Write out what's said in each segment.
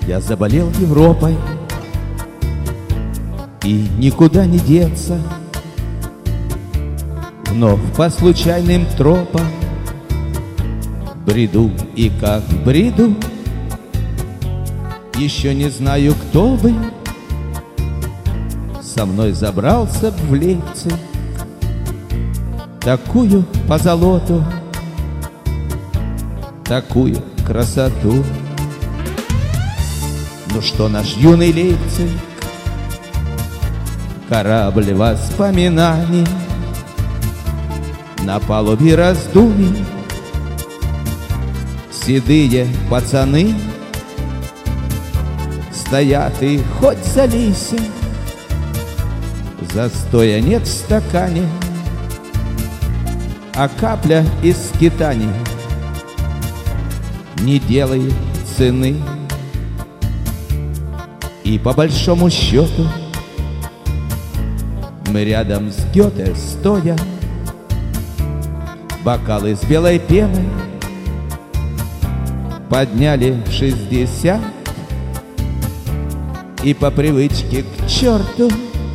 Я заболел Европой, и никуда не деться. Вновь по случайным тропам бреду, и как бреду, еще не знаю, кто бы со мной забрался в Лейпциг. Такую позолоту, такую красоту. Ну что наш юный Лейпциг, корабль воспоминаний, на палубе раздумий седые пацаны стоят и хоть залейся, застоя нет в стакане, а капля из скитаний не делает цены. И по большому счету мы рядом с Гёте стоя, бокалы с белой пеной подняли в 60, и по привычке к черту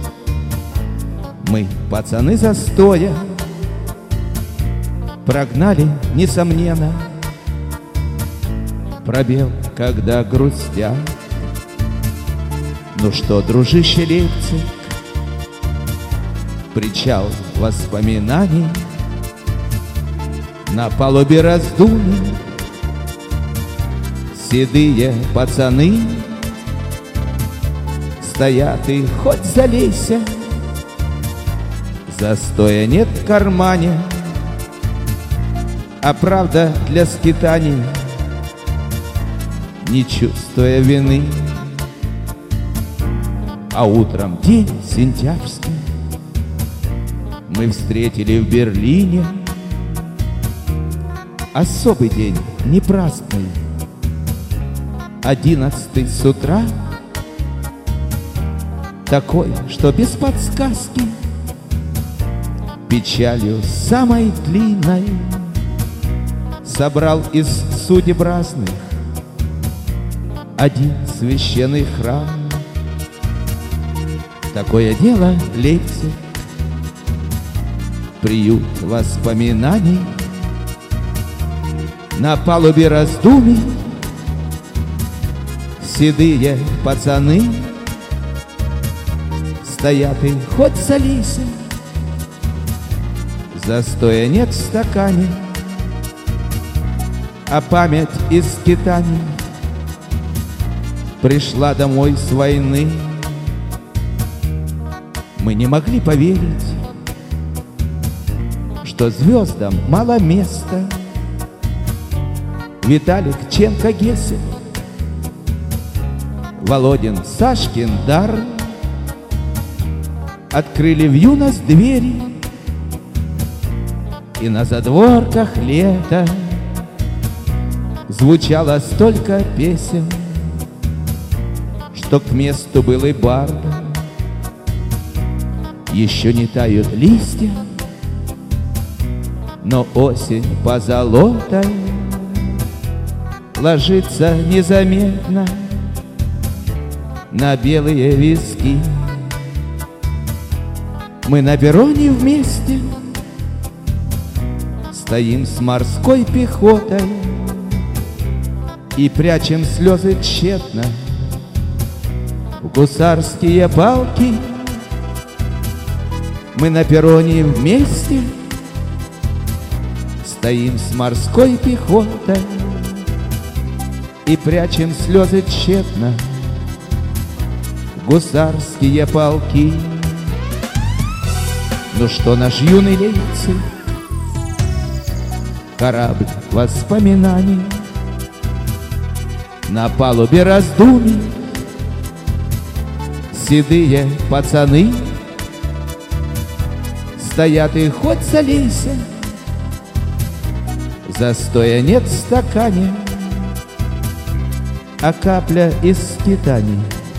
мы, пацаны застоя, прогнали, несомненно, пробел, когда грустят. Ну что, дружище Лейпциг, причал воспоминаний, на палубе раздумий седые пацаны стоят и хоть залейся, застоя нет в кармане, а правда для скитаний, не чувствуя вины. А утром день сентябрьский мы встретили в Берлине. Особый день, не праздный, 11 с утра, такой, что без подсказки печалью самой длинной собрал из судеб разных один священный храм. Такое дело, Лейпциг, приют воспоминаний, на палубе раздумий седые пацаны стоят и хоть залейся, застоя нет в стакане, а память из скитаний пришла домой с войны. Мы не могли поверить, что звездам мало места. Виталик, Ченко, Гессель, Володин, Сашкин дар открыли в юность двери, и на задворках лета звучало столько песен, что к месту был и бард. Еще не тают листья, но осень позолотой ложится незаметно на белые виски. Мы на перроне вместе стоим с морской пехотой и прячем слезы тщетно в гусарские палки. Мы на перроне вместе стоим с морской пехотой и прячем слезы тщетно в гусарские полки. Ну что, наш юный Лейпциг, корабль воспоминаний, на палубе раздумий седые пацаны стоят и хоть залейся, застоя нет в стакане, а капля из скитаний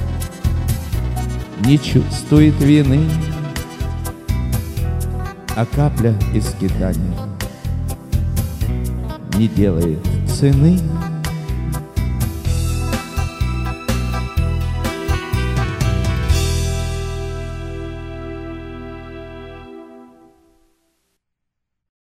не чувствует вины, а капля из скитаний не делает цены.